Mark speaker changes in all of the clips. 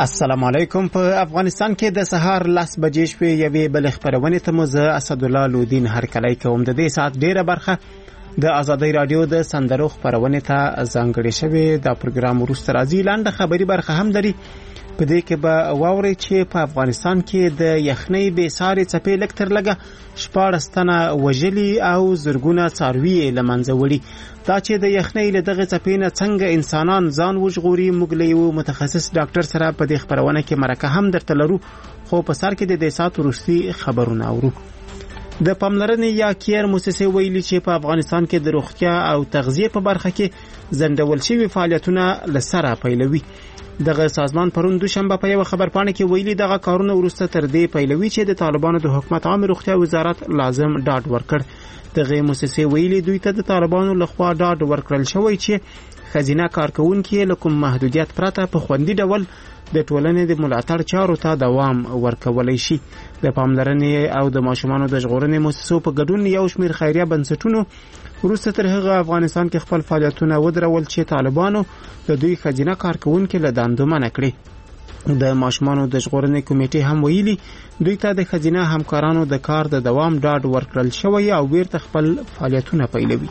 Speaker 1: السلام علیکم. په افغانستان کې د سهار 10 بجې شپې یوې بل خبرونه ته مزه اسد الله لودین هر کله کوم د دې سات ډیره برخه د آزادۍ رادیو د سندرو خبرونه ته ځانګړې شوې. دا پروګرام وروسته راځي. لاندې خبري برخه هم لري. په دې کې به واوري چې په افغانستان کې د یخنۍ بې ساري څپې لکتر لګه 14 تنه وژلي او زرګونه څاروي لمنځه وړي. دا چې د یخنۍ له دغه څپې نه څنګه انسانان ځان وژغوري، موږ له یو متخصص ډاکټر سره په دې خبرونه کې مرکه هم درته لرو، خو په سر کې د دې سات وروستي خبرونه اورو. د پاملرنې یا کیر مؤسسه ویلي چې په افغانستان کې د روغتیا او تغذیه په برخه کې ځنډول شوي فعالیتونه لسره پیلوي. دغه سازمان پرون دوشنبه په یو خبرپاڼه کې ویلي دغه کارونه ورسته تر دې پیلوي چې د طالبانو د حکومت عام روغتیا وزارت لازم ډاډ ورکړ. دغه مؤسسه ویلي دوی ته د طالبانو لخوا ډاډ ورکړل شوی چې خزینه کارکونکي له کوم محدودیت پرته په خوندي ډول د ټولنې د ملاتړ چارو ته دوام ورکولای شي. د پاملرنې او د ماشومانو د ژغورنې مؤسسو په ګډون یو شمېر خیریه بنسټونو وروسته تر هغه افغانستان کې خپل فعالیتونه ودرول چې طالبانو د دوی خزینه کارکونکي له دندو منع کړي. د ماشومانو د ژغورنې کمیټې هم ویلي دوی ته د خزینه همکارانو د کار د دوام ډاډ ورکړل شوی او بیرته خپل فعالیتونه پیلوي.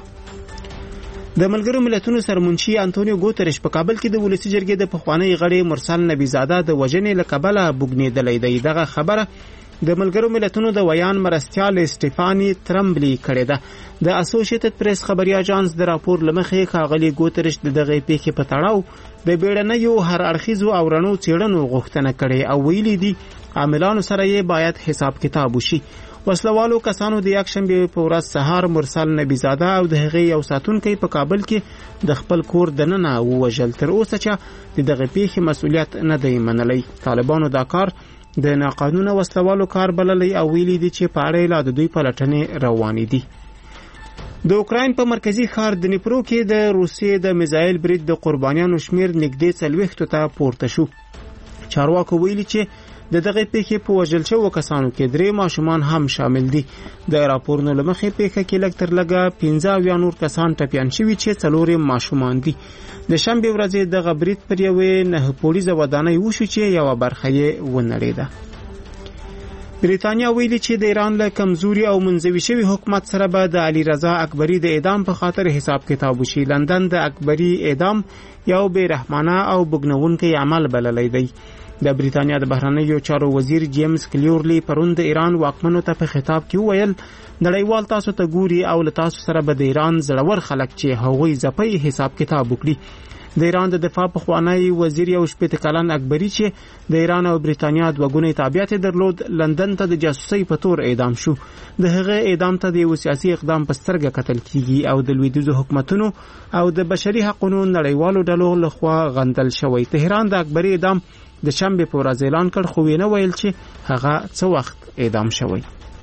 Speaker 1: د ملګرو ملتونو سرمنشي انټونیو ګوتریش په کابل کې د ولسی جرګې د پخوانی غړي مرسل نبی زاده د وژنې له کبله بوګنیدلې دی. دغه خبره د ملګرو ملتونو د ویان مرستیال سټیفانی ترمبلی کړې ده. د اسوسییټډ پریس خبري اژانس د راپور لمخې ښاغلي ګوتریش د دغه پیښې په تړاو د بیړنیو هر اړخیزو او رڼو څېړنو غوښتنه کړې او ویلي دي عاملانو سره یې باید حساب کتاب وشي. وسلوالو کسانو د یکشنبه په ورځ سهار مرسل نبی زاده او د هغې یو ساتونکی په کابل کې د خپل کور دننه ووژل. تر اوسه چې دغه پیښې مسؤلیت نه دی منلی. طالبانو دا کار د ناقانونه وسلوالو کار بللی او ویلي دي چې په اړه لا د دوی پلټنې روانې دي. د اوکراین په مرکزی ښار دنیپرو کې د روسیې د میزایل برید د قربانیانو شمیر نږدې 40 ته پورته شو. چارواکو ویلي چې د دغه پیښې په وژل شوو کسانو کې 3 ماشومان هم شامل دي. د راپورونو له مخې پیښه کې لکتر لګه 15 نور کسان ټپیان شوي چې 4 ماشومان دي. د شنبه ورځې دغه برید پر یوې 9 پولیسه ودانۍ وشو چې یو برخه یې ونړېده. بریتانیا ویلي چې د ایران له کمزوري او منزوي شوی حکومت سره به د علي رضا اکبری د اعدام په خاطر حساب کتاب وشي. لندن د اکبری اعدام یو بې رحمانه او بګنونکی عمل بللی دی. د بریتانیا د بهرنیو چارو وزیر جیمز کلیورلی پرون د ایران واکمنو ته په خطاب کې وویل نړیوال تاسو ته ګوري او له تاسو سره به د ایران زړور خلک چې هغوی ځپي حساب کتاب وکړي. د ایران د دفاع پخوانی وزیر یو شپېته کلن اکبری چې د ایران او بریتانیا دوه ګونی تابعیت درلود لندن ته د جاسوسۍ په تور اعدام شو. د هغه اعدام ته د یو سیاسي اقدام په سترګه کتل کیږي او د لویدیځو حکومتونو او د بشري حقوقو نړیوالو ډلو لخوا غندل شوی. تهران د اکبری اعدام د شنبه په ورځ اعلان کړ خو وینه ویل چې هغه څه وخت اعدام شوی.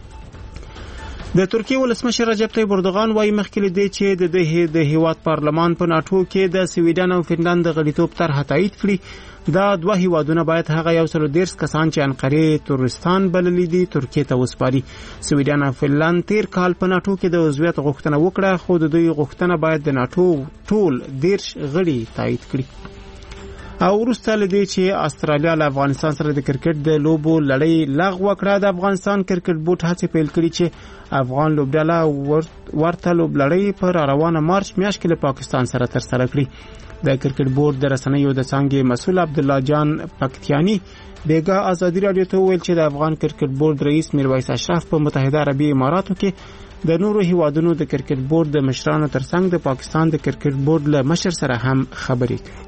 Speaker 1: د ترکیه ولسمشر رجب طیب اردوغان وايي مخکې دی چې د هیواد پارلمان په ناتو کې د سویډن او فنلند د غړیتوب طرح تایید کړي. دا دوه هیوادونه باید هغه یو سل 13 کسان چې انقره تورستان بللی دي ترکیه ته وسپاري. سویډن او فنلند تیر کال په ناتو کې د عضویت غوښتنه وکړه خو د دوی غوښتنه باید د ناتو ټول 13 غړي تایید کړي. او وروسته لدی چې استرالیا له افغانستان سره د کرکټ د لوبو لړۍ لغوه کړه. د افغانستان کرکټ بورډ هڅې پیل کړي چې افغان لوبډله ورته لوبلړۍ پر روانه مارچ میاشت کې له پاکستان سره ترسره کړي. د کرکټ بورډ د رسنیو د څانګې مسؤل عبد الله جان پکتیانی بیګا آزادی رادیو ته ویل چې د افغان کرکټ بورډ رئیس میرویس اشرف په متحده عربي اماراتو کې د نورو هیوادونو د کرکټ بورډ د مشرانو ترڅنګ د پاکستان د کرکټ بورډ له مشر سره هم خبرې کړي.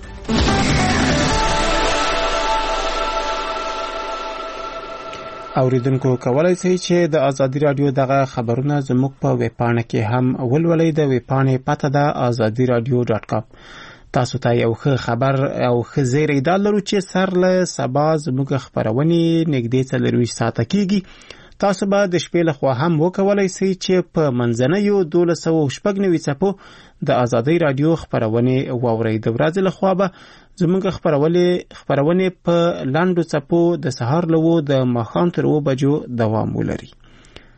Speaker 1: اوریدونکو کولای شئ چې د آزادی رادیو دغه خبرونه زموږ په ویب پاڼه کې هم ولولئ. د ویب پاڼې پته ده azadiradio.com. تاسو ته یو ښه خبر او ښه زیری دا لرو چې سر له سبا زموږ خبرونه نږدې 40 ساعته کېږي. تاسو به د شپې له خوا هم وکولای شئ چې په منځنیو 1290 څپو د آزادی رادیو خبرونه واورئ. د ورځې له خوا به زموږ خبرونه په لاندو څپو د سهار له 2 د ماښام تر 2 بجو دوام ولري.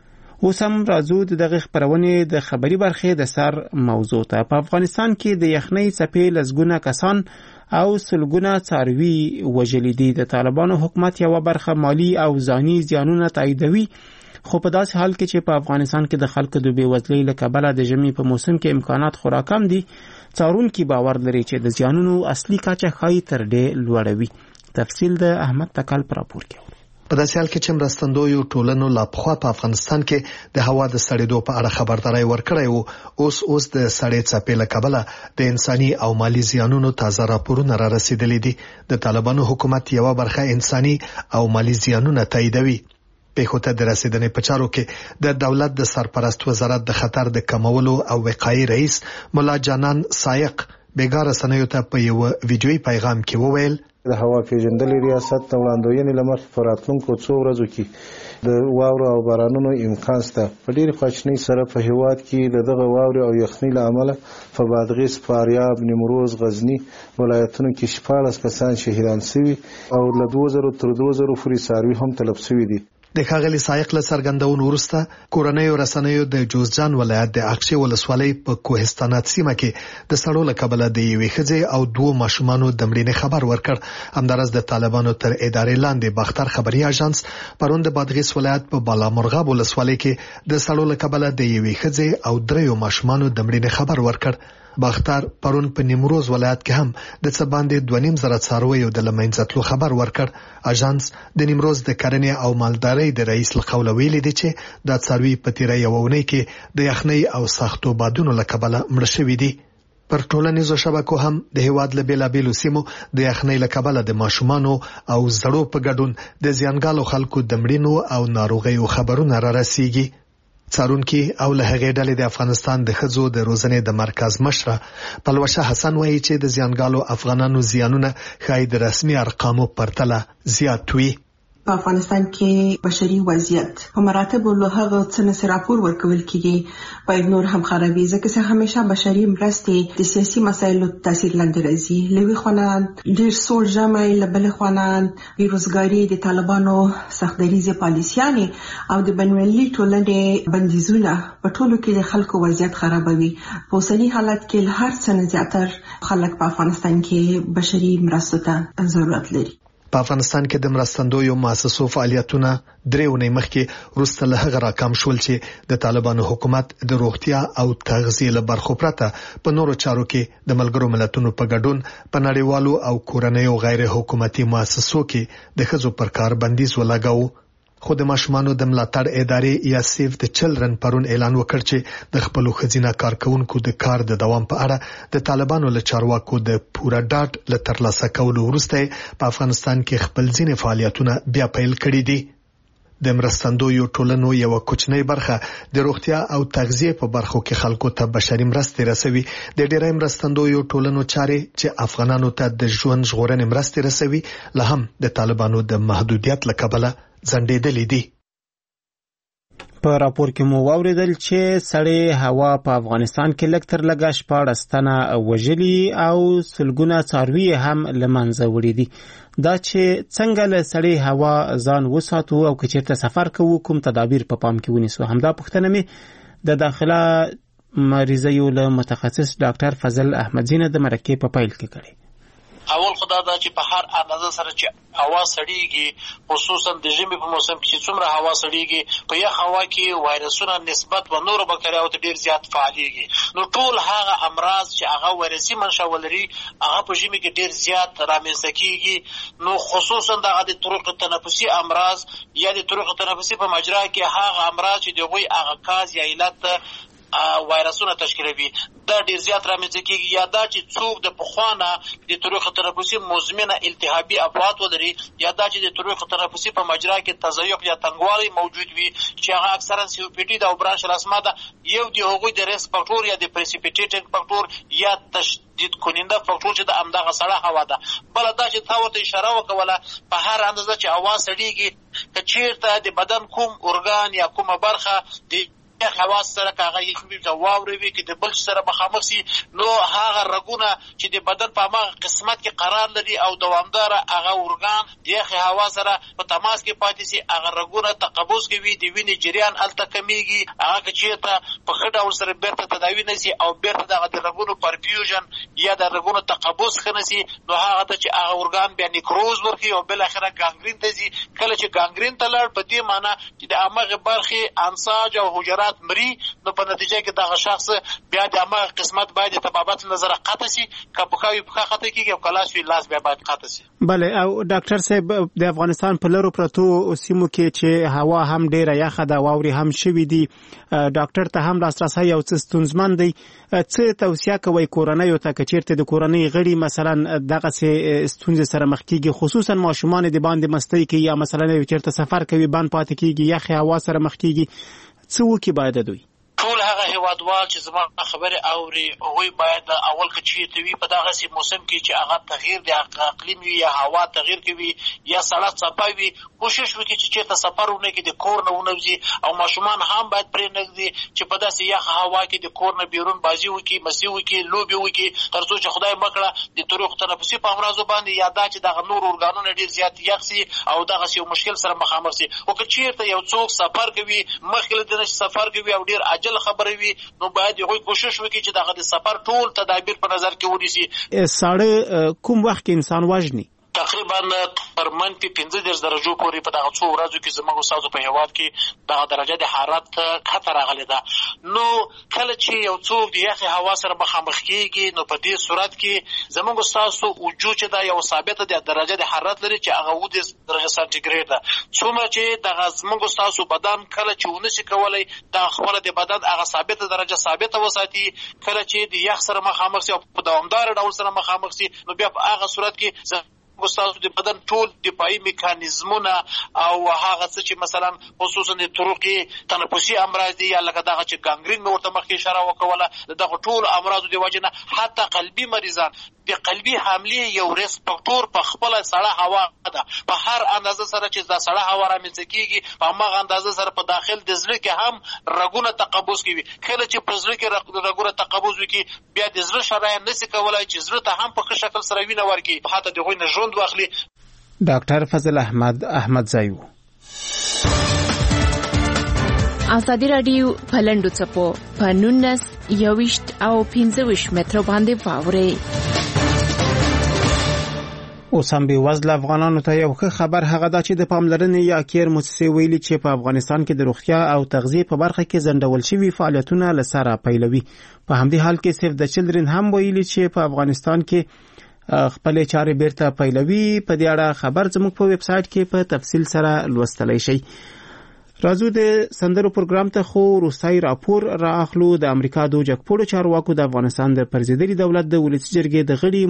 Speaker 1: اوس هم راځو دغه خبرونه د خبري برخې د سر موضوع ته. په افغانستان کې د یخنۍ څپې لزګونه کسان او سلګونه څاروي وژلي دي. د طالبانو حکومت یو برخه مالی او ځاني زیانونه تاییدوي، خو په داسې حال کې چې په افغانستان کې د خلکو د بیوزلۍ له کبله د ژمي په موسم کې امکانات خورا کم دي، څارونکي باور لري چې د زیانونو اصلي کچه ښایي تر ډېر لوړوي. تفصیل د احمد تکل پر راپور کې.
Speaker 2: په داسې حال کې چې مرستندویو ټولنو لا پخوا په افغانستان کې د هوا د سړېدو په اړه خبرداري ورکړې وو، اوس د سړې څپې له کبله د انساني او مالی زیانونو تازه راپورونه را رسیدلي دي. د طالبانو حکومت یو برخه انساني او مالی زیانونه تاییدوي. پیښو ته د رسیدنې په چارو کې د دولت د سرپرست وزارت د خطر د کمولو او وقایې رئیس مولا جانان سایق بیګار سنیو ته په یو ویډیوي پیغام کې وویل
Speaker 3: د هوا پیژندلې ریاست د وړاندوینې لمخې په راتلونکو څو ورځو کې د واورو او بارانونو امکان شته. په ډېرې خواشینۍ سره په هیواد کې دغه واورې او یخنۍ له امله په بادغیس، فاریاب، نیمروز، غزني ولایتونو کې 14 کسان شهیدان شوي او له 2000 تر 2000 پورې څاروي هم تلف شوي دي.
Speaker 2: د ښاغلي سایق له څرګندونو وروسته کورنیو رسنیو د جوزجان ولایت د اقچې ولسوالۍ په کوهستانات سیمه کې د سړو له کبله د یوې ښځې او 2 ماشومانو د مړینې خبر ورکړ. همدارس د طالبانو تر ادارې لاندې باختر خبري اژانس پرون د بادغیس ولایت په بالامرغاب ولسوالۍ کې د سړو له کبله د یوې ښځې او 3 ماشومانو د مړینې خبر ورکړ. باختر پرون په نیمروز ولایت کې هم د څه باندې 2.5 څارویو د لمنځتلو خبر ورکړ. اژانس د نیمروز د کرنې او مالدارۍ د رئیس لقول ویلي دی چې د څاروي په تیره یو اونۍ کې د یخنۍ او سختو بادونو له کبله مړ شوي دي. پر ټولنیزو شبکو هم د هیواد له بیلابیلو سیمو د یخنۍ له کبله د ماشومانو او زړو په ګډون د زیانګالو خلکو د مړینو او ناروغیو خبرونه را رسیږي. څارونکي او له هغې ډلې د افغانستان د ښځو د روزنې د مرکز مشره پلوشه حسن وایي چې د زیانګالو افغانانو زیانونه ښایي د رسمي ارقامو پرتله زیات وي.
Speaker 4: په افغانستان کې بشري وضعیت په مراتب له هغه څه نه راپور ورکول کیږي باید نور هم خرابي، ځکه چې همیشه بشري مرستې د سیاسي مسایلو تاثیر لاندې راځي. لوی خوانان ډیر سوړ جامې لبل خوانان بیروزګاری، د طالبانو سختدریزه پالیسیانې او د بنوالي ټولنې بندیزونه په ټولو کې د خلکو وضعیت خرابوي. په اوسني حالت کې هر څه نه زیاتره خلک په افغانستان کې بشري مرستو ته ضرورت لري.
Speaker 2: په افغانستان کې د مرستندویو مؤسسو فعالیتونه 3 اونۍ مخکې وروسته له هغه راکم شول چې د طالبانو حکومت د روغتیا او تغذیې له برخو پرته په نورو چارو کې د ملګرو ملتونو په ګډون په نړیوالو او کورنیو غیر حکومتي مؤسسو کې د ښځو پر کار بندیز ولګاوه. خو د ماشومانو د ملاتړ ادارې یا سیف د چلډرن پرون اعلان وکړ چې د خپل ښځینه کارکونکو د کار د دوام په اړه د طالبانو له چارواکو د پوره ډاډ له ترلاسه کولو وروسته په افغانستان کې خپل ځینې فعالیتونه بیا پیل کړي دي. د مرستندویو ټولنو یو کوچنی برخه د روغتیا او تغذیه په برخو کې خلکو ته بشري مرستې رسوي. د ډیری مرستندویو ټولنو چارې چې افغانانو ته د ژوند ژغورنې مرستې رسوي له هم د طالبانو د محدودیت له کبله ځنډېدلې دي.
Speaker 1: په راپور کې مو واوریدل چې سړې هوا په افغانستان کې لږ تر لږه 14 تنه وژلي او سلګونه څاروي هم له منځه وړي دي. دا چې څنګه له سړې هوا ځان وساتو او که چېرته سفر کوو کوم تدابیر په پام کې ونیسو، همدا پوښتنه مې د داخله مریضیو له متخصص ډاکټر فضل احمدزی نه د مرکې په پیل کې کړې.
Speaker 5: اول خدا دا چې په هر اندازه سره چې هوا سړیږي، خصوصا د ژمي په موسم کې چې څومره هوا سړیږي، په یخ هوا کې وایرسونه نسبت و نورو بکتریاوو ته ډیر زیات فعالېږي. نو ټول هغه امراض چې هغه وایرسي منشأ ولري هغه په ژمي کې ډیر زیات رامنځته کیږي. نو خصوصا د طرق تنفسي امراض یا د طرق تنفسي په مجرا کې هغه امراض چې دغوی هغه کاز یا علت وایرسونه تشکیلوي دا ډیر زیات رامنځته کیږي. یا دا چې څوک د پخوانه د طرق تنفسي مزمنه التهابي افعال ولري، یا دا چې د طرق تنفسي په مجرا کې تضیق یا تنګوالی موجود وي چې هغه اکثرا سی او پی ډي او برانشل اسما ده، یو د هغوی د ریسک فاکټور یا د پریسیپیټیټینګ فاکټور یا تشدید کننده فاکټور چې د همدغه سړه هوا ده. بل دا چې تا ورته اشاره وکوله په هر اندازه چې هوا سړیږي که چیرته د بدن کوم ارګان یا کومه برخه د خواص سره کاغه یې د واوري وي کې د بل سره مخامخ سي نو هغه رګونه چې د بدن په هغه قسمت کې قرار لري او دوامدار هغه اورګان د هوا سره په تماس کې پاتې سي هغه رګونه تقبض کوي د وینې جریان الته کمیږي هغه چې ته په خډه ور سره بیرته تداوی نشي او بیرته د رګونو پرفیوژن یا د رګونو تقبض خنسي نو هغه ته چې هغه اورګان بیا نیکروز ورکي او بل اخره ګانګرین ته ځي کله چې ګانګرین ته لړ په دې معنی چې د امغه برخه انساج او حجرات مري نو په نتیجه کې دغه شخص بیا د امغه قسمت باید تبابت نظر قطع شي کپخاوي په خطه کېږي او کلاس وی لاس بیا باید قطع شي.
Speaker 1: بله او ډاکټر صاحب د افغانستان په لرو پرتو سیمو کې چې هوا هم ډیره یخه ده واوري هم شوي دي ډاکټر ته هم لاسرسي یو څه ستونزمن دی څه توصیه کوي کورنۍ ته چې چیرته د کورنۍ غړي مثلا دغه ستونزې سره مخ کیږي خصوصا ماشومان د باندې مستی کوي یا مثلا چیرته سفر کوي باندې پاتې کیږي یخ هوا سره مخ کیږي څه وکي باید دوی
Speaker 5: ټول هغه هیوادوال چې زما خبره اوري هغه باید اول کچې ته وی په دغه سي موسم کې چې هغه تغییر د اقلیم وي یا هوا تغییر کوي یا سړک صفاوي کوشش وکړي چې چیرته سفرونه کې د کور نه ونوځي او ماشومان هم باید پرې نږدې چې په داسې یخ هوا کې د کور نه بیرون بازی وکړي مسي وکړي لوبي وکړي ترڅو چې خدای مکړه د طریق تنفسي په امراضو باندې یادا چې دغه نور اورګانونه ډیر زیات یخ سي او دغه سي مشکل سره مخامخ سي او که چیرته یو څوک سفر کوي مخکې د سفر کوي او ډیر عجل خبره وي نو باید یو کوشش وکړي چې دغه د سفر ټول تدابیر په نظر کې ونیسي.
Speaker 1: ساړه کوم وخت کې انسان وژني
Speaker 5: تقریبا تر منفي 15 درجو پورې په دغه څو ورځو کې زموږ استادو په هیواد کې دغه درجه د حرارت خطر راغلی ده. نو کله چې یو څوک د یخ هوا سره مخامخ کیږي نو په دې صورت کې زموږ استادو وجود چې دا یو ثابته د درجه د حرارت لري چې هغه 10 درجه سانتیګریډ ده. څومره چې دغه زموږ استادو بدن کله چې ونشي کولای د خپل د بدن هغه ثابته درجه ثابته وساتي کله چې د یخ سره مخامخ سي او په دوامدار ډول سره مخامخ سي نو بیا په هغه صورت کې ګستاسو د بدن ټول دفاعي میکانیزمونه او هغه څه چې مثلا خصوصا د طرقي تنفسي امراض دي یا لکه دغه چې ګانګرین مې ورته مخکې اشاره وکوله دغه ټول امراض د وجه نه حتی قلبي مریضان د قلبي حملې یو ریسک فاکټور په خپل سړه هوا ده په هر اندازه سره چې د سړه هوا رامنځته کیږي په هغه اندازه سره په داخل د زړه کې هم رګونه تقبض کوي کله چې په زړه کې رګونه تقبض وکړي بیا د زړه شرايين نشي کولای چې زړه ته هم په ښه شکل سره وینه ورکړي حتی دغه نه ژوند واخلي.
Speaker 1: ډاکټر فضل احمد زایو
Speaker 6: ازادي رادیو پلندو چپو پنونس یوشت او 15 متر باندې واوري
Speaker 1: اوس هم به وزل افغانانو ته یو خبر هغه دا چې د پاملرنې یا کیر مؤسسې ویلي چې په افغانستان کې د روغتیا او تغذیه په برخه کې ځنډول شوي فعالیتونه لسره پیلوي. په همدې حال کې سیف د چلډرن هم ویلي چې په افغانستان کې خپل چارې بیرته پیلوي. په دې اړه خبر زموږ په ویب سټ کې په تفصیل سره لوستلای شئ. راځو د سندرو پروګرام ته خو روسي راپور راخلو. د امریکا د جګپوړو چارواکو د افغانستان د پرزیدري دولت د ولسی جرګې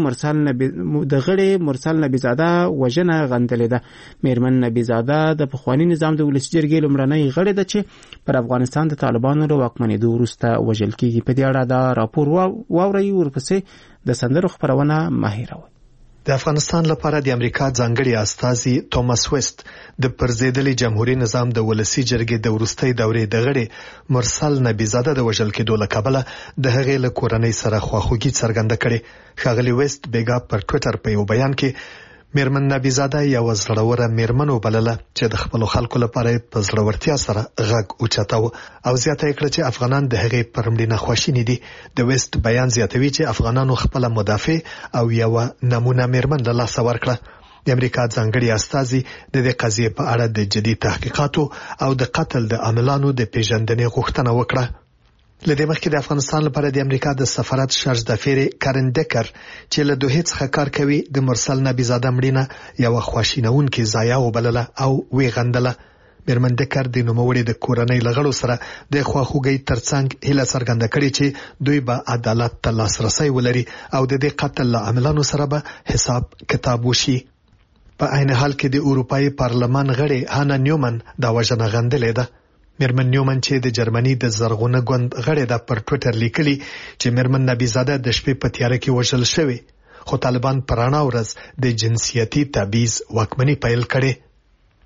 Speaker 1: د غړي مرسل نبیزاده وژنه غندلې ده. میرمن نبیزاده د پخوانی نظام د ولسی جرګې لمړنۍ غړي ده چې پر افغانستان د طالبانو له واکمنېدو وروسته وژل کیږي. په دې اړه دا راپور واوري ورپسې د سندرو خبرونه ماهر
Speaker 2: د افغانستان لپاره د امریکا ځانګړي استازي توماس ویست د پرزیدلي جمهوریت نظام د ولسی جرګې د ورستۍ دورې د غړي مرسل نبیزاده د وژل کېدو له کبله د هغې له کورنۍ سره خواخوږي څرګنده کړې. ښاغلي ویست بیګا پر ټوئیټر په یو بیان کې میرمن نبیزاده یو زړوره میرمن وبلله چې د خپل خلکو لپاره په زړورتیا سره غږ اوچتاو او زیاته کړه چې افغانان د هغې پر مړینه خواشیني دي. د ویست بیان زیاتوي چې افغانانو خپل مدافع او یو نمونه میرمن له لاسه ورکړه. د امریکا ځانګړي استازي د دې قضیې په اړه د جدي تحقیقاتو او د قتل د عاملانو د پیژندنې غوښتنه وکړه. لدې مخکې د افغانستان لپاره د امریکا د سفارت شارج دافیر کارن ډکر چې له دوه څخه کار کوي د مرسل نبیزاده مړینه یو خواشینونکې ضایعه وبلله او وی غندله. میرمن ډکر د نوموړي د کورنۍ لغړو سره د خواخوږۍ ترڅنګ هیله څرګنده کړې چې دوی به عدالت ته لاسرسي ولري او د دې قتل له عاملانو سره به حساب کتاب وشي. په عین حال کې د اروپאי پارلمان غړي هانا نیومن دا وژنه غندلې ده. میرمن نیومن چې د جرمني د زرغونه ګوند غړي د پر ټوئیټر لیکلي چې میرمن نبیزاده د شپې په تیاره کې وژل شوې خو طالبان پرانا ورځ د جنسیتي تبعیض واکمني پیل کړي.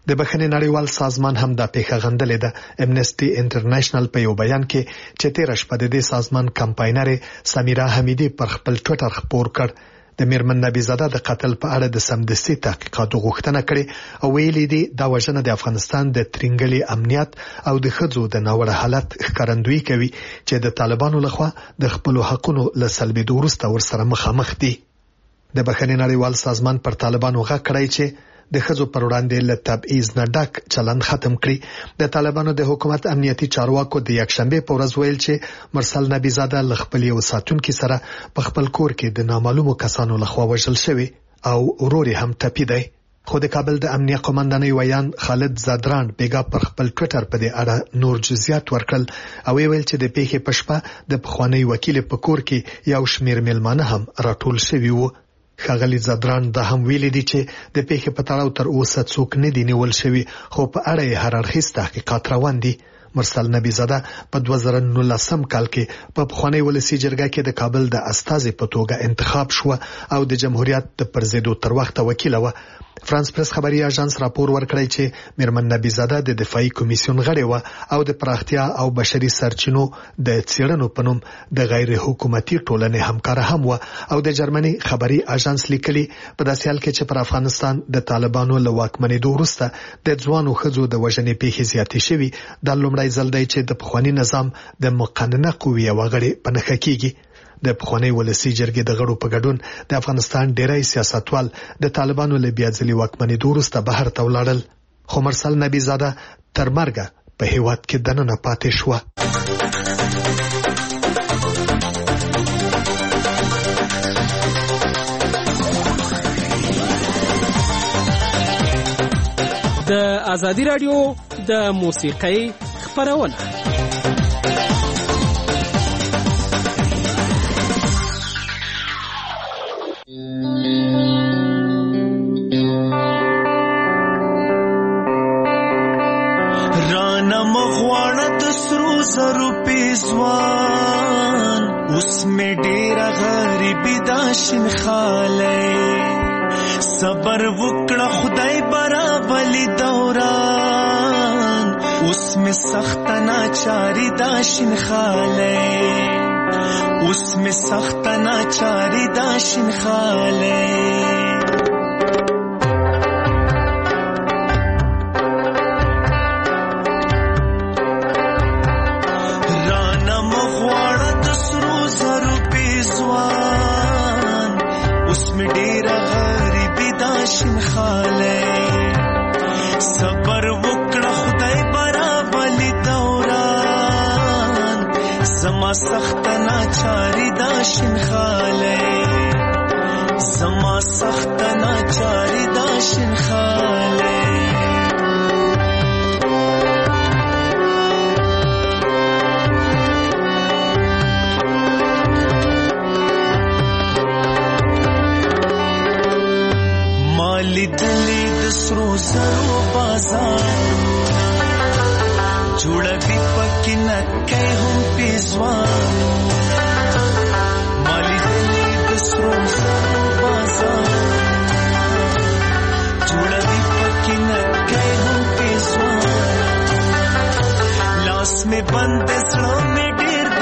Speaker 2: د بخښنې نړیوال سازمان هم دا پیښه غندلې ده. امنسټي انټرنیشنل په یو بیان کې چې تیر شپه د دې سازمان کمپاینر سمیرا حمیدی پر خپل ټوئیټر خبر کړ د میرمن نبی زاده د قتل په اړه د سمدستي تحقیقاتو غوښتنه کړې او ویلي دي دا وژنه د افغانستان د ترنګلي امنیت او د ښځو د ناوړه حالت ښکارندویي کوي چې د طالبانو لخوا د خپل حقوقو له سلبېدو وروسته ورسره مخامخ دي. د بخښنې نړیوال سازمان پر طالبانو غږ کړی چې د ښځو پر وړاندې له تبعیض نه ډک چلند ختم کړي. د طالبانو د حکومت امنیتي چارواکو د یکشنبه په ورځ ویل چې مرسل نبی زاده ل خپل یو ساتونکي سره په خپل کور کې د نامعلومو کسانو لخوا وژل شوی او ورور هم ټپي دی. خو د کابل د امنیه قومندانۍ ویان خالد زادران بیګا پر خپل ټوئیټر په دې اړه نور جزئیات ورکړل او ویل چې د پیښې په شپه د پخوانی وکیل په کور کې یو شمیر مېلمانه هم راټول شوي وو. ښاغلي زادران دا هم ویلي دي چې د پیښې په تړاو تر اوسه څوک نه دي نیول شوي خو په اړه یې هر اړخیز تحقیقات روان دي. مرسل نبی زاده په 2019 کال کې په پخوانی ولسی جرګه کې د کابل د استازي په توګه انتخاب شو او د جمهوریت د پرزیدو تر وخته وکیل و. فرانس پریس خبري اژانس راپور ورکړی چې میرمن نبی زاده د دفاعي کمیسیون غړی و او د پراختیا او بشري سرچینو د څېړنو په نوم د غیر حکومتي ټولنې همکار هم و او د جرمني خبري اژانس لیکلي په داسې حال کې چې پر افغانستان د طالبانو له واکمنېدو وروسته د ځوانو ښځو د وژنې پیښې زیاتې شوي. د لومړی ځل دی چې د پخوانی نظام د مقننه قوې وغړي په نښه کیږي. د پخوانی ولسی جرګې د غړو په ګډون د افغانستان ډیری سیاستوال د طالبانو له بیا ځلې واکمنېدو وروسته بهر ته ولاړل خو مرسل نبی زاده تر مرګه په هیواد کې دننه پاتې شو.
Speaker 7: د ازادي رادیو د موسیقۍ خبرونه
Speaker 8: رانا مغواړه د سرو زرو پیزوان اوس مې ډېره غریبي دا شین خالی صبر وکړه خدای برابلی دوران اوس مې سخت ناچاری دا شین خالی اوس مې سخت ناچاری دا شین خالی صبر وکړه خدای برابلی دوران زما سخت ناچاری دا شین خالی زما سخت ناچاری دا شین خالی مالی دلی سرو زرو بازار جوړوي پکې نکې هم پیزوان مالی دلی د سرو زرو بازار جوړوي پکې نکې هم پیزوان لاس می بند سړو می ډېر د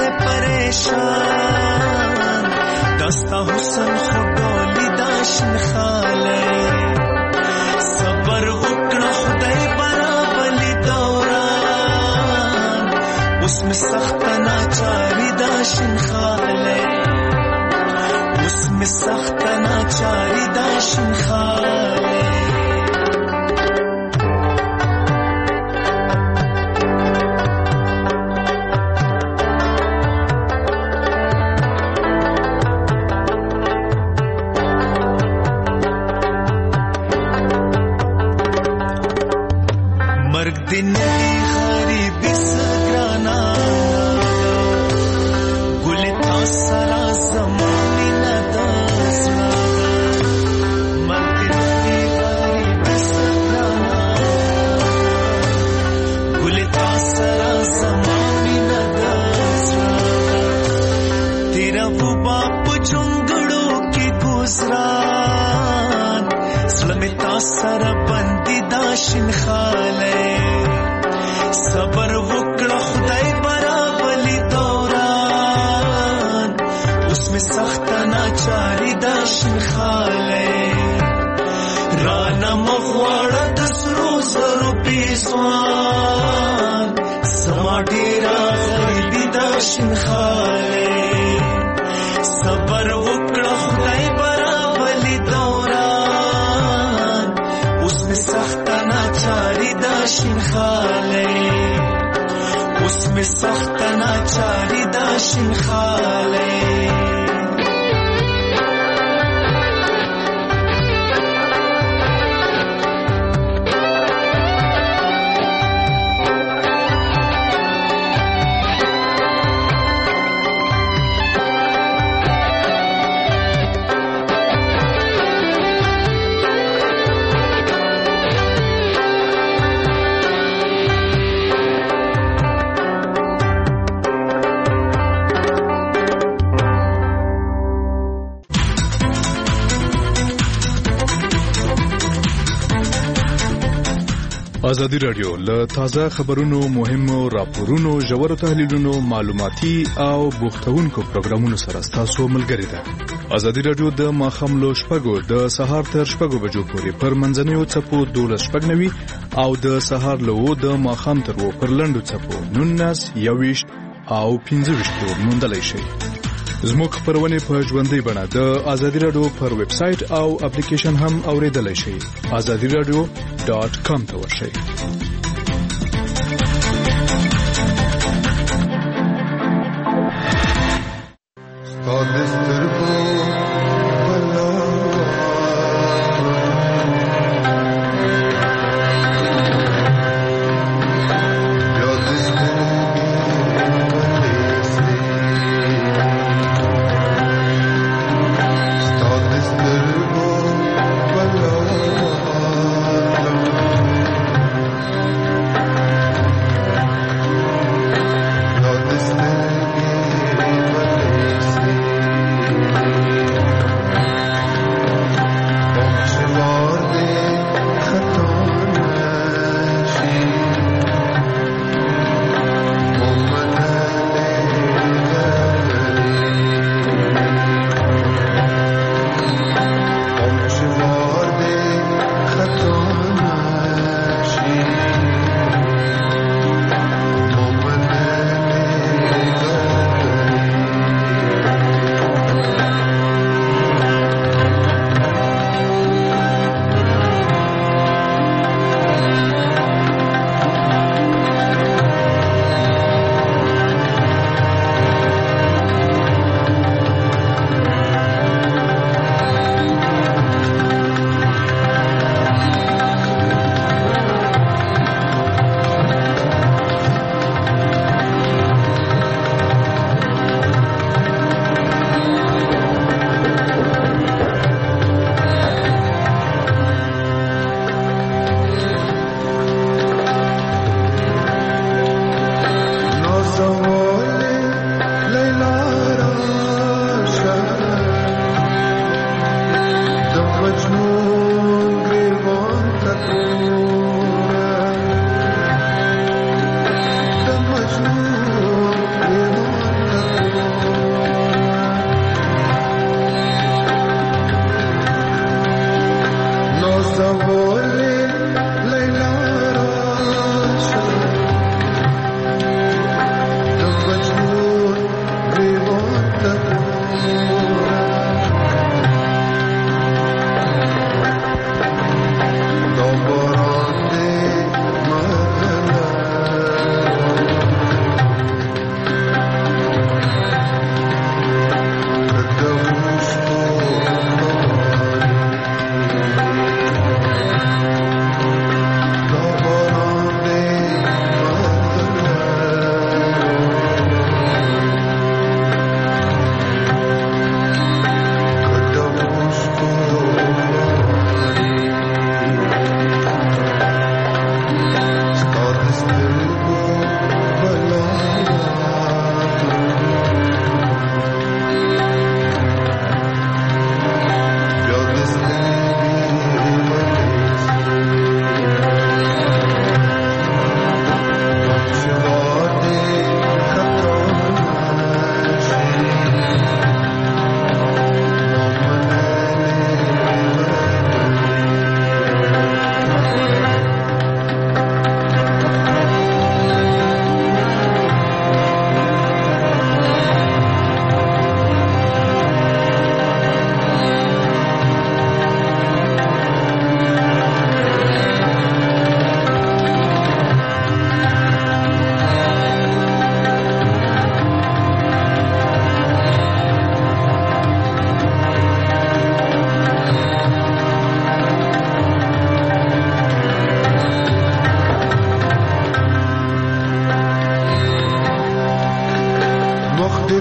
Speaker 8: پریشان دستا حسن خډولي داشن خاله صبر وکړه خدای برابلی دوران اوس مې سخت ناچاری دا شین خالی اوس مې سخت ناچاری دا شین خالی سره بندي دا شین خاله صبر وکړه خدای برابلی دوران اوس می سخت ناچاری دا شین خاله رانا مغواړه د سرو زرو پیسوان سما ډیرا غریبی دا شین خاله صبر وکړه خدای برابلی دوران اوس می سخت ناچاری دا شین خاله اوس می سخت ناچاری دا شین خاله
Speaker 9: ازادي رادیو له تازه خبرونو مهمو راپورونو ژورو تحلیلونو معلوماتي او بوختونکو پروګرامونو سره تاسو ملګری ده. ازادي رادیو د ماخام لو شپږو د سهار تر شپږو بجو پورې پر منځنیو چپو 12:90 او د سهار له د ماخام تر و پر لندو چپو 19 او 15 موندلای شي. زموږ خبرونه په ژوندۍ بڼه د ازادي رادیو پر ویب سټ او اپلیکیشن هم اوریدلای شئ. azadiradio.com ته ورشئ.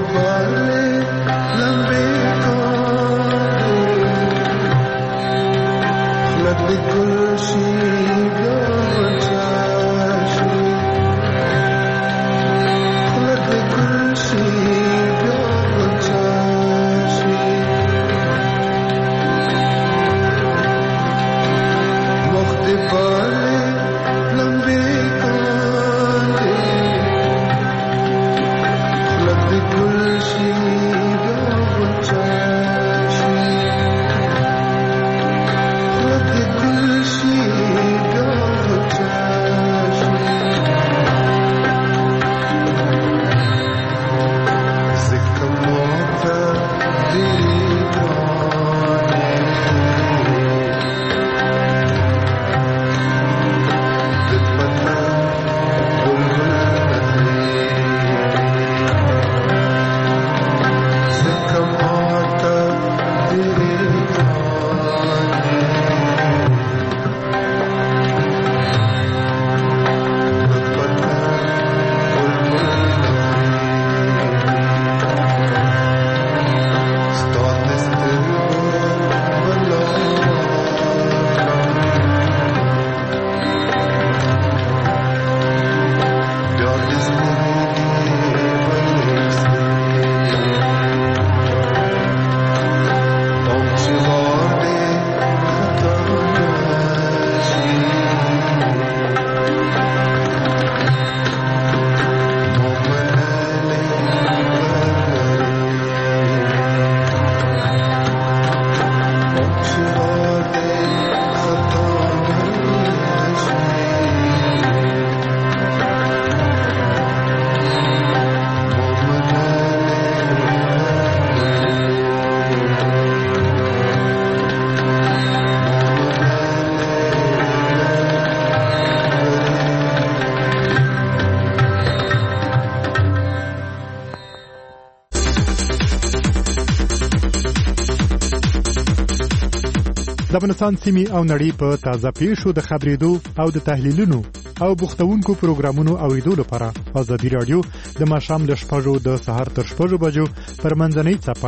Speaker 10: د افغانستان سیمې او نړۍ په تازه پیښو د خبرېدو او د تحلیلونو او بوختونکو پروګرامونو اوریدو لپاره ازادي رادیو د ماښام ل 6 د سهار تر 6 بجو پر منځنۍ صفه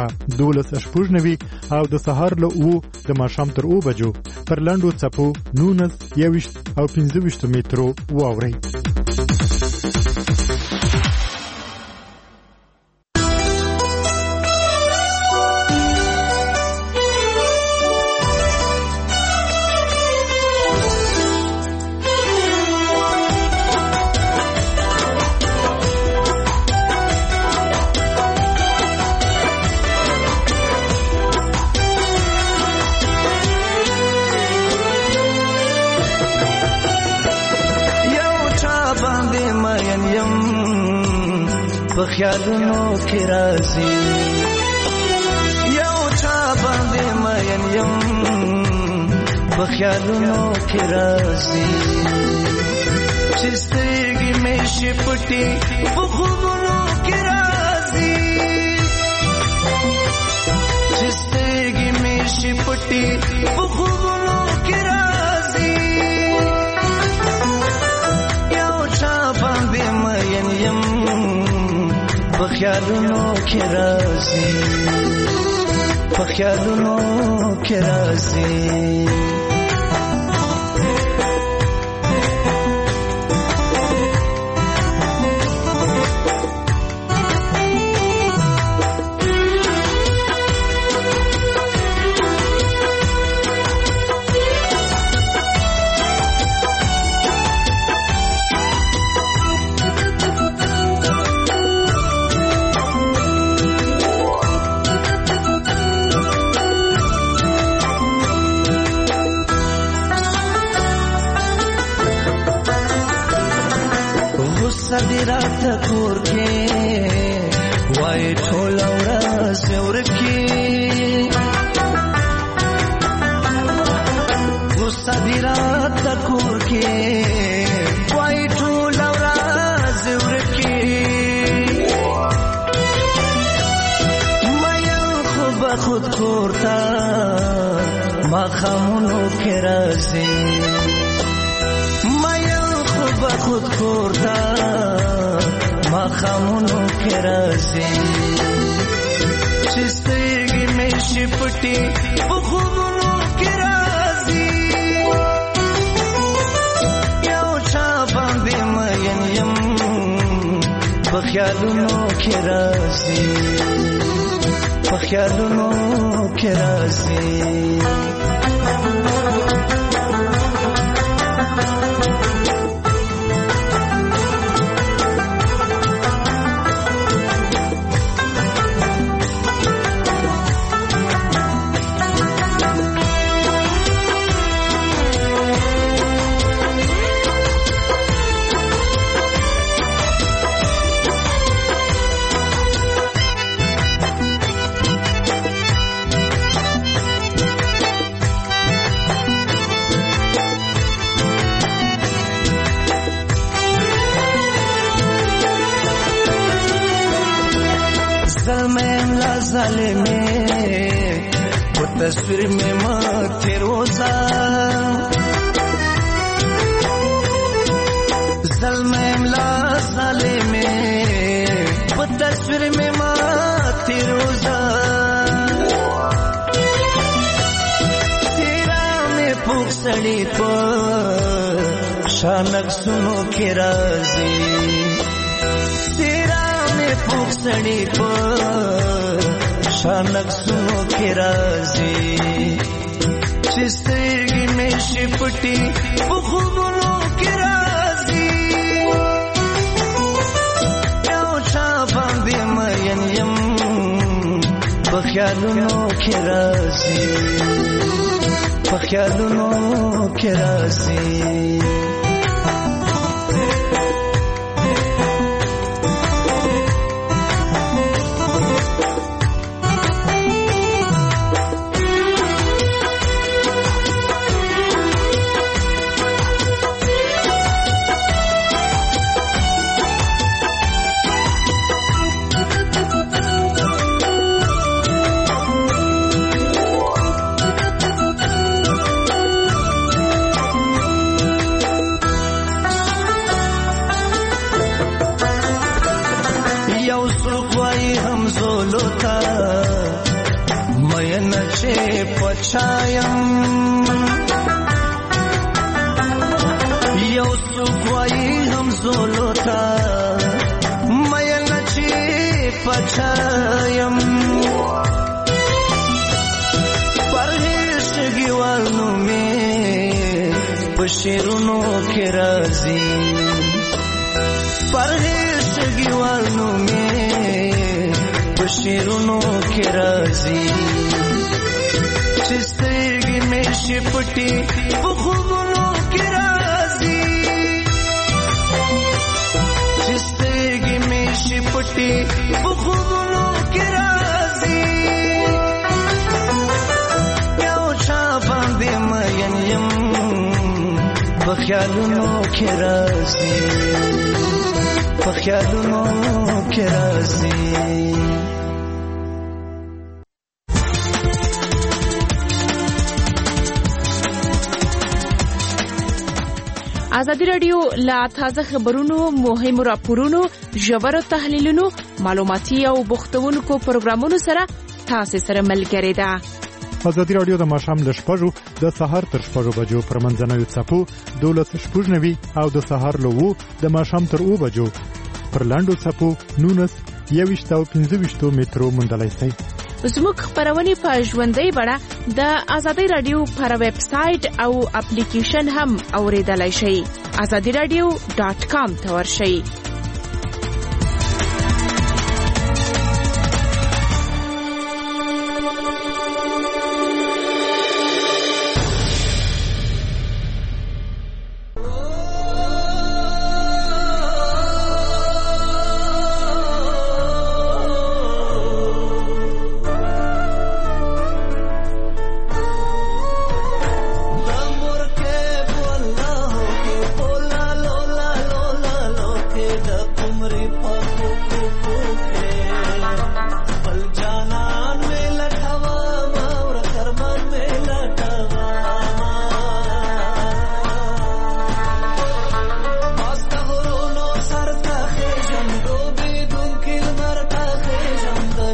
Speaker 10: 12:90 او د سهار ل 9 د ماښام تر 9 بجو پر لاندو صفو 19 21 او 25 مترو واوري.
Speaker 8: خیالونو کې راځي یو چا باندې مین یم په خیالونو کې راځي چې سترګې مې شي پټې په خوبونو کې راځي چې سترګې مې شي پټې په خوبونو کې راځي یو چا باندې مین یم په خیالونو کې راځي په خیالونو کې راځي صدرات کور کې وای ټول ورځ ورکی صدرات کور کې وای ټول ورځ ورکی مې خود کورتا ما خامونو کې راځي خود کورتا مخامونو کې راځي چې سترګې مې شپټي په خوبونو کې راځي یو چا باندې مین یم په خیالونو کې راځي په خیالونو کې راځي تصویر میں مت روزا ظلم املا ظالم وہ تصویر میں مت روزا تیرا میں پوک سڑی پر شانک سنو کے رازی تیرا میں پوک سڑی پر شانک سنو کے رازی چې سترګې مې شپټي په خوبونو کې راځي یو چا باندې مین یم په خیالونو کې راځي په خیالونو کې راځي پچایم یو سوګوي هم زولوتا مې نچې پچایم پرهیشګي والنو مې بشیرونو کې راځي پرهیشګي والنو مې بشیرونو کې راځي چې سترګې مې شپټي په خوبونو کې راځي چې سترګې مې شپټي په خوبونو کې راځي یو چا باندې مین یم په خیالونو کې راځي په خیالونو کې راځي
Speaker 6: ازادي رادیو لا تازه خبرونو مهم راپورونو ژور تحلیلونو معلوماتي او بوختونکو پروګرامونو سره تاسو سره ملګری ده
Speaker 10: ازادي رادیو د ماښام ل 6:00 د سهار تر 6:00 بجو پر منځنوي څپو 12:90 او د سهار له 2 د ماښام تر 2 بجو پر لاندو څپو 19:25 مترو مندلای شي
Speaker 6: زموږ خبرونه په ژوندۍ بڼه د ازادي رادیو پر ویب سټ او اپلیکیشن هم اوریدلای شئ azadiradio.com ته ورشئ
Speaker 8: के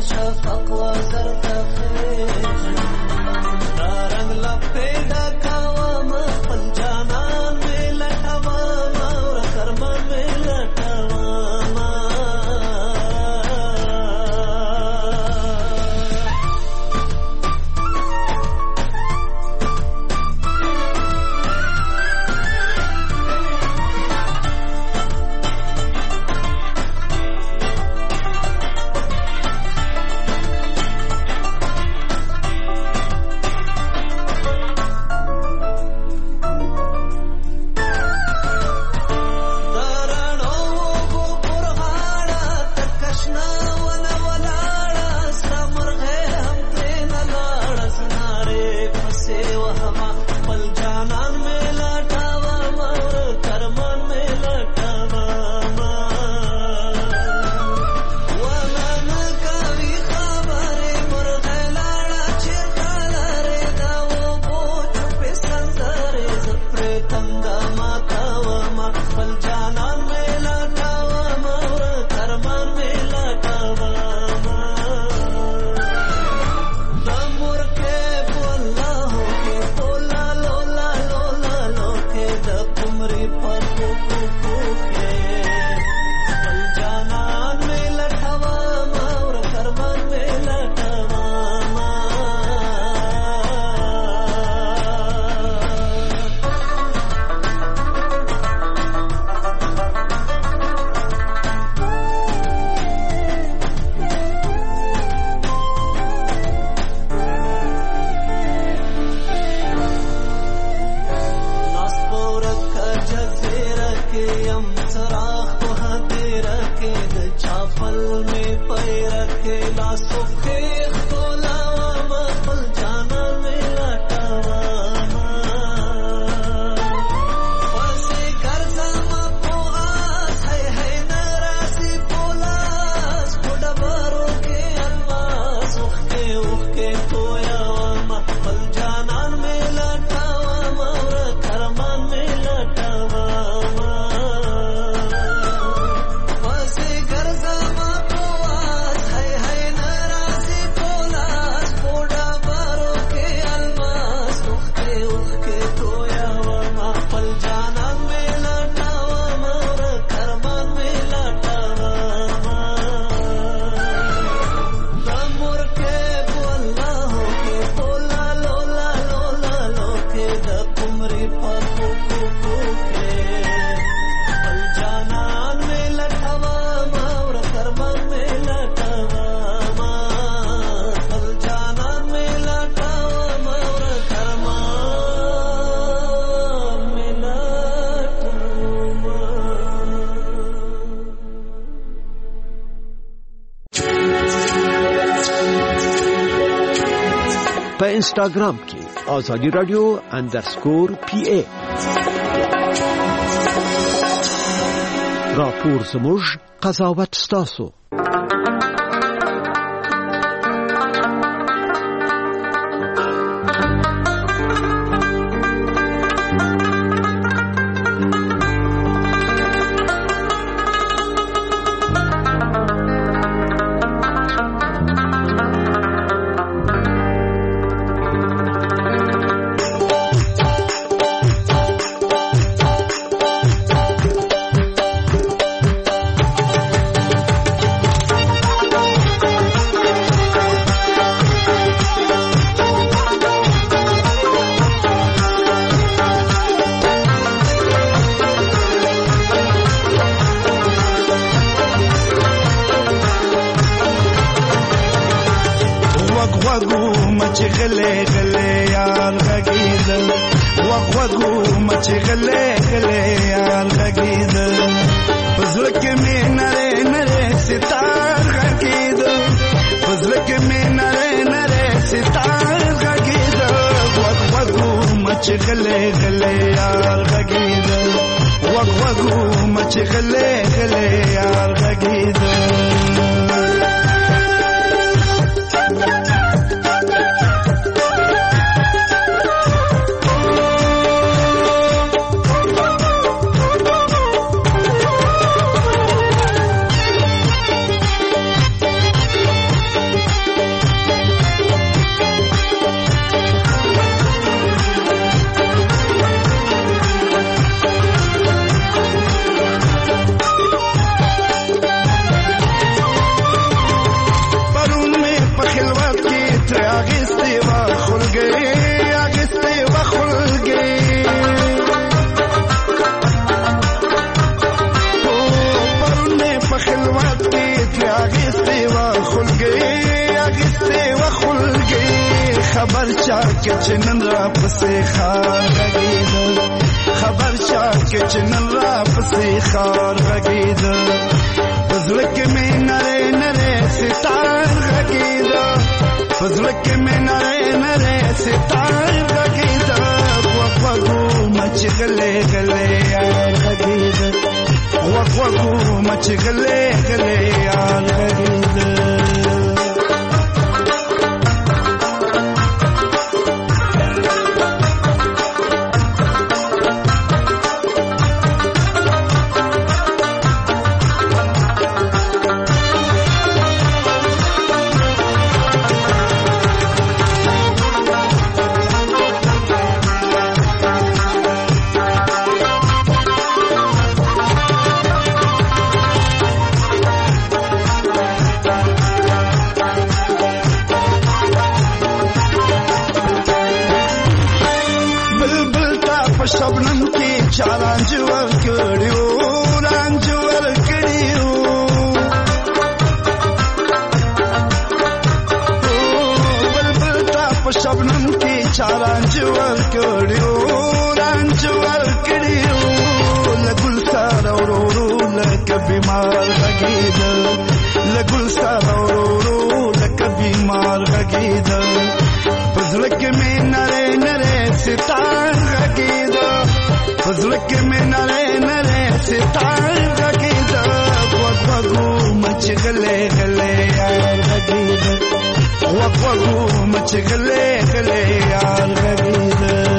Speaker 8: شفق وزرد خیجم دارنگ لپیدا کوا مخفل جانان میں لٹواما اور کرمان میں لٹواما
Speaker 11: इंस्टाग्राम की आजादी रेडियो _PA راپور زموږ قضاوت ستاسو
Speaker 8: خبر چا کې چنن را پسې خار غږید خبر چا کې چنن را پسې خار غږید پزړه کې مې نره نره ستار غږید پزړه کې مې نره نره ستار غږید وقوقو مچ غلې غلې یار غږید وقوقو مچ غلې غلې یار غږید शबनम की चारांज वर कड़ियो रांज वर कड़ियो बलबल ताप शबनम की चारांज वर कड़ियो रांज वर कड़ियो लगुल सारा रो लक बीमार लगीद लगुल सारा रो लक बीमार लगीद फजलक में नरे नरे सितार लगीद फजलक में नरे नरे सितार लगीद वक़्वक़ू मच गले गले यार लगीद वक़्वक़ू मच गले गले यार लगीद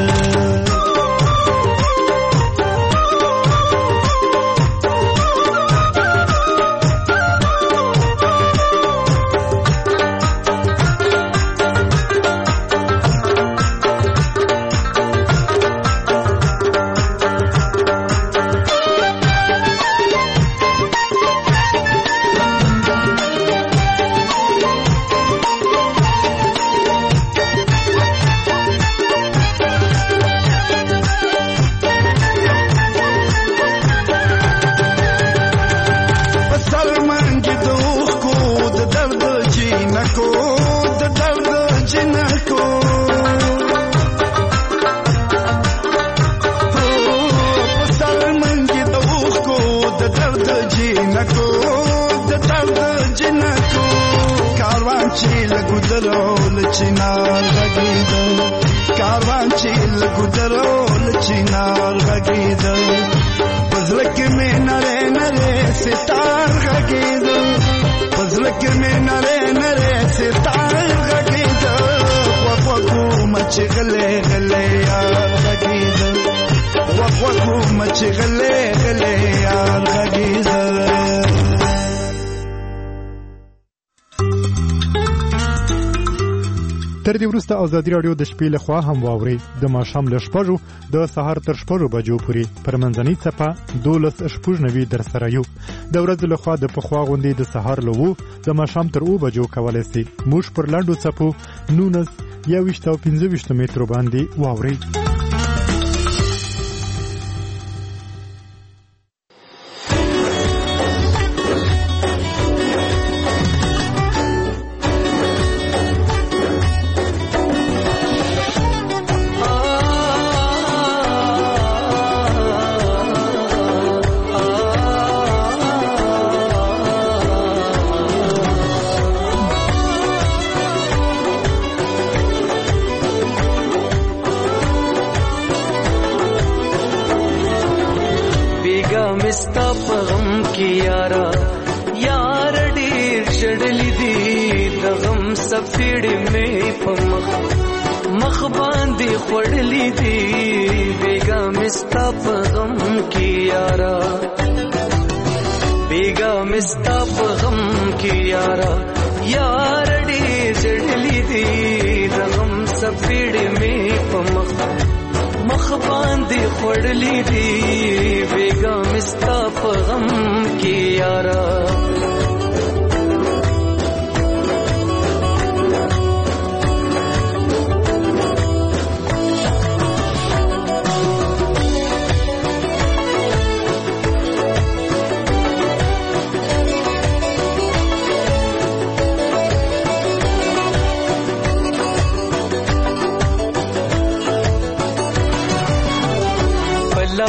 Speaker 8: गुदरोल चिनार लगीद कारवां चील गुदरोल चिनार लगीद फजलक में नरे नरे सितार लगीद फजलक में नरे नरे सितार लगीद वक़्वक़ू मच गले गले यार लगीद वक़्वक़ू मच गले गले यार लगीद
Speaker 10: تر دې وروسته ازادي رادیو د شپې له خوا هم واوري د ماښام له 6 د سهار تر 6 بجو پورې پر منځنۍ صفه 12:90 در سره یو د ورځې له خوا د پخوا غونډې د سهار له 2 د ماښام تر 2 بجو کولای شي موږ پر لاندو صفو 19 یا 25 متر باندې واوري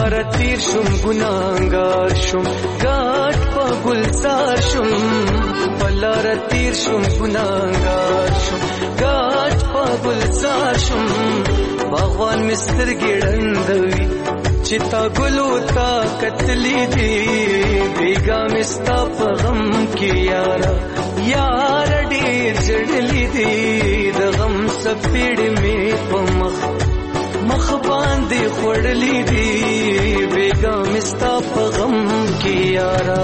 Speaker 12: لار تیر شم ګناهګار شم ګاټ په ګلزار شم په لار تیر شم ګناهګار شم ګاټ په ګلزار شم باغوان مستر ګړندوي چې تا ګلو تا کتلی دی بیګا مستا په غم کې یارا یار ډېر جړلی دی د غم سپېړ مې په مخ باندې خوړلی دی بیګا مستا په غم کې یارا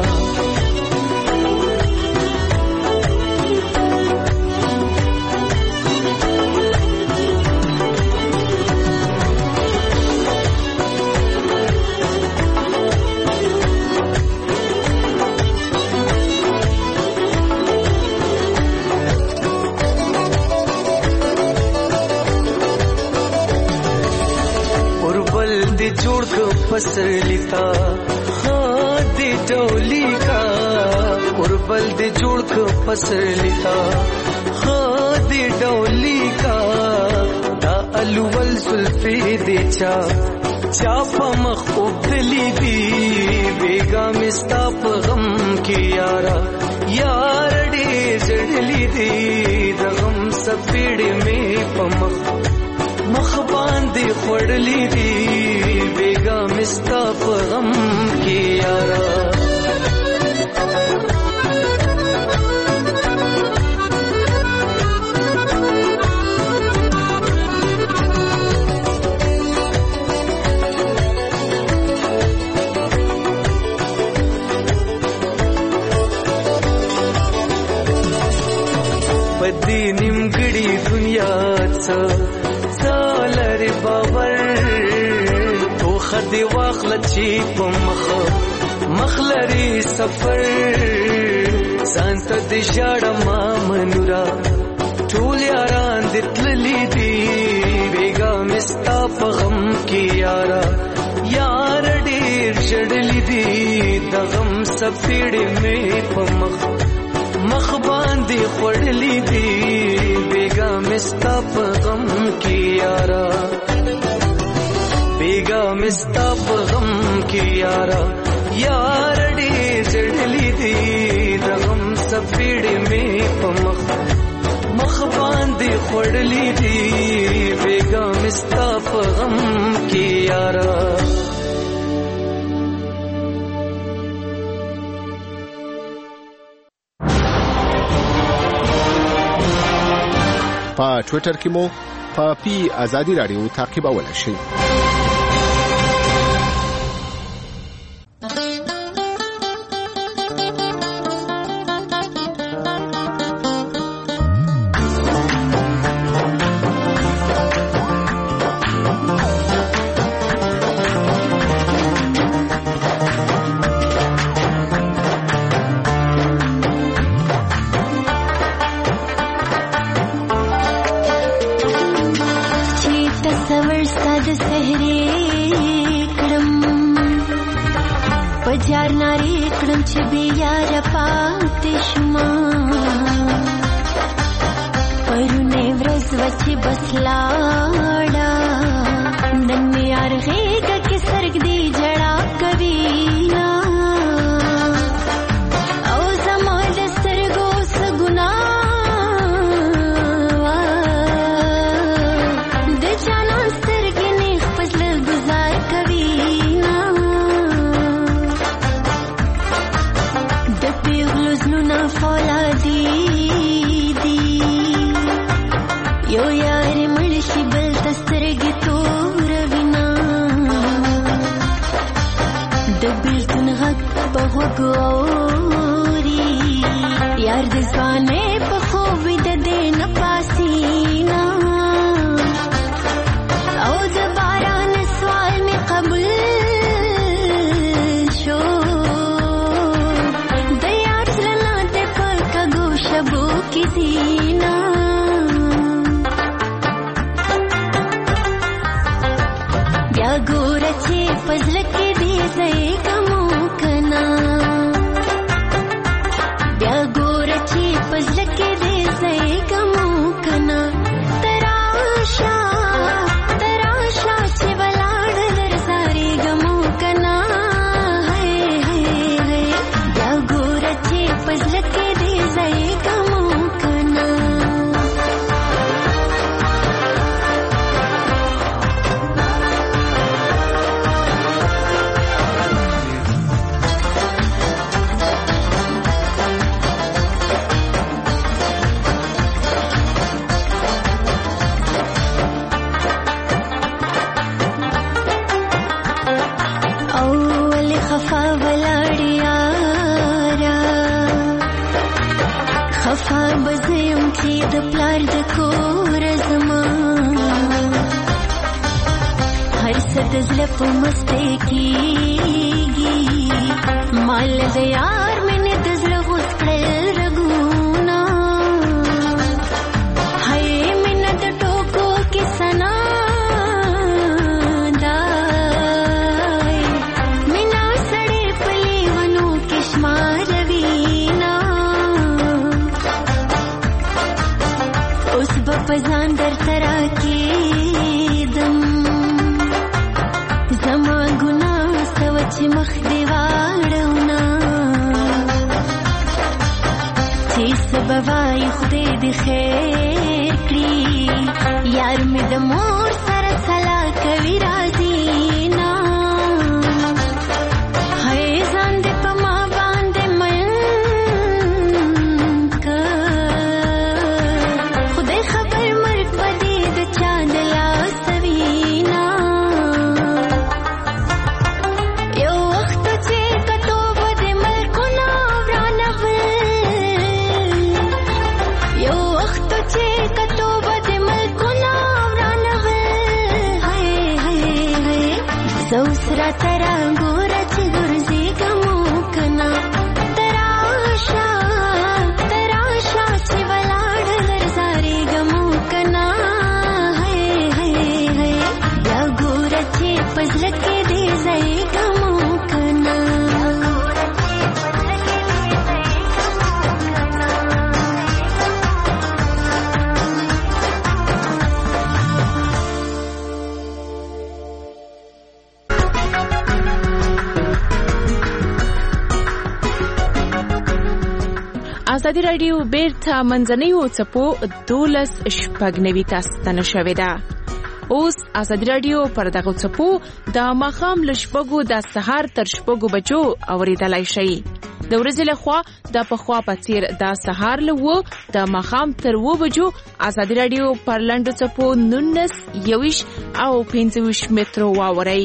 Speaker 12: جوړ کو پسلیتا ها دې ټولی کا قربل دې جوړ کو پسلیتا ها دې ټولی کا دا الول زلفې دې چا په مخ وبدلی دی بیګا مستا په غم کې یارا یار دې جړلی دی د غم سپېړې مې په مخ باندې خوړلی دی بیگا مستا په غم کې یارا پدې نیمګړې دنیا څه سالر باور خدي واخل چی په مخ لري سفر سانت دې شاړه ما منورا ټول یاران دې تللی دی بیګا مستا په غم کې یارا یار ډېر شړلی دی د غم سپېړې مې په مخ باندې خوړلی دی بیګا مستا په غم کې یارا بیگا مستا په غم کې یارا یار ډېر جړلی دی د غم سپېړې مې په مخ باندې خوړلی دی بیگا مستا په غم کې یارا
Speaker 13: په ټوئیټر کې مو په پی آزادی رادیو تعقیبولای شئ.
Speaker 14: Yo yaar mulshi پلار د کور زما هر څه د زړه په مسته کېږي مال د یار مینې د زړه غوڅ کړل رګونه هی مینه د ټوکو کې سنا دای مینه سړې په لیونو کې شماروینا اوس به په ځان درته راکېدم زما ګناه سوه چې مخ دې واړونه چې څه به وایي خدای دې خیر کړي یار مې د مور سره سلا کوي راځي نه هی ځان دې په ما باندې مین کړ خدای خبر مرګ به دې د چا د لاسه وي نه یو وخت چې کتو به د ملکونه ورانول یو وخت چې کتو به د ملکونه ورانول هی هی هی زه اوس راته راګوره چې ګرځېږم که نه ته راشه چې ولاړه درزارېږم که نه هی هی هی بیا ګوره چې په زړه کې دې ځایږم که نه
Speaker 6: ازادي رادیو بیرته منځنیو څپو 12:09 تاسو ته نشوي ده اوس ازادي رادیو پر دغه څپو د ماښام له شپږو د سهار تر شپږو بجو اوریدلای شئ د ورځې لخوا د پخوا په څیر د سهار له 9 د ماښام تر 9 بجو ازادي رادیو پر لنډو څپو 19 21 او 25 مترو واورئ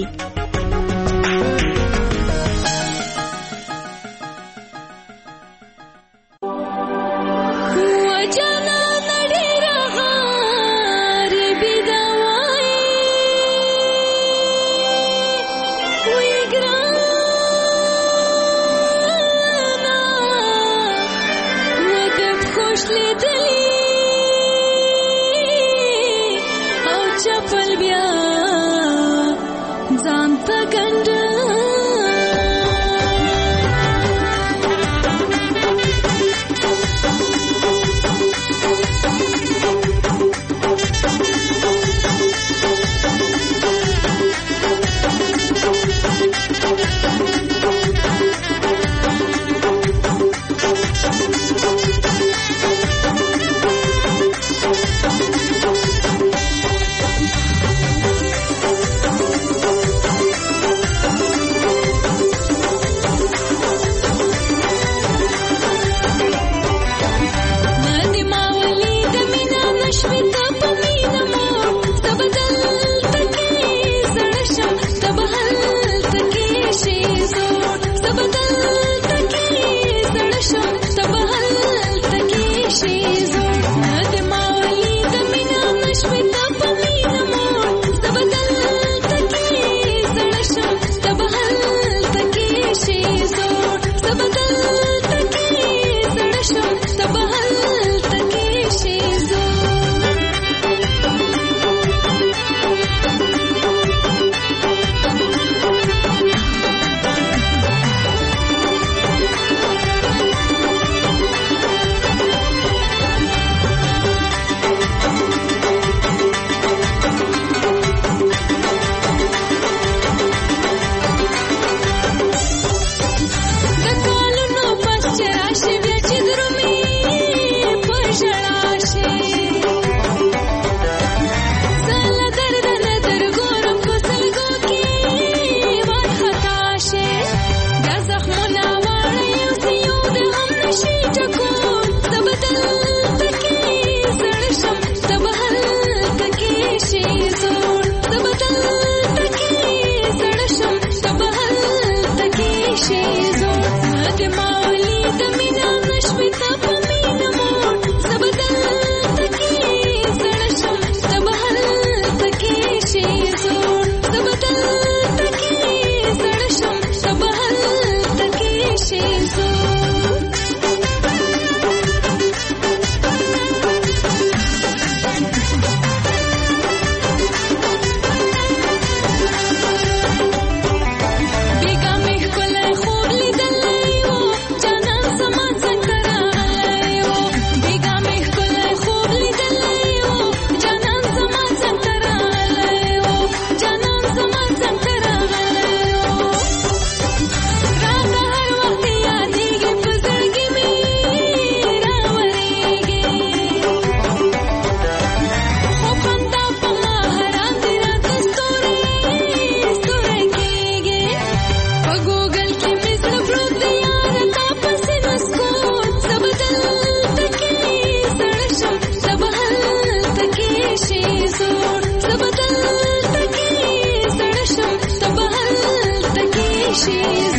Speaker 14: she's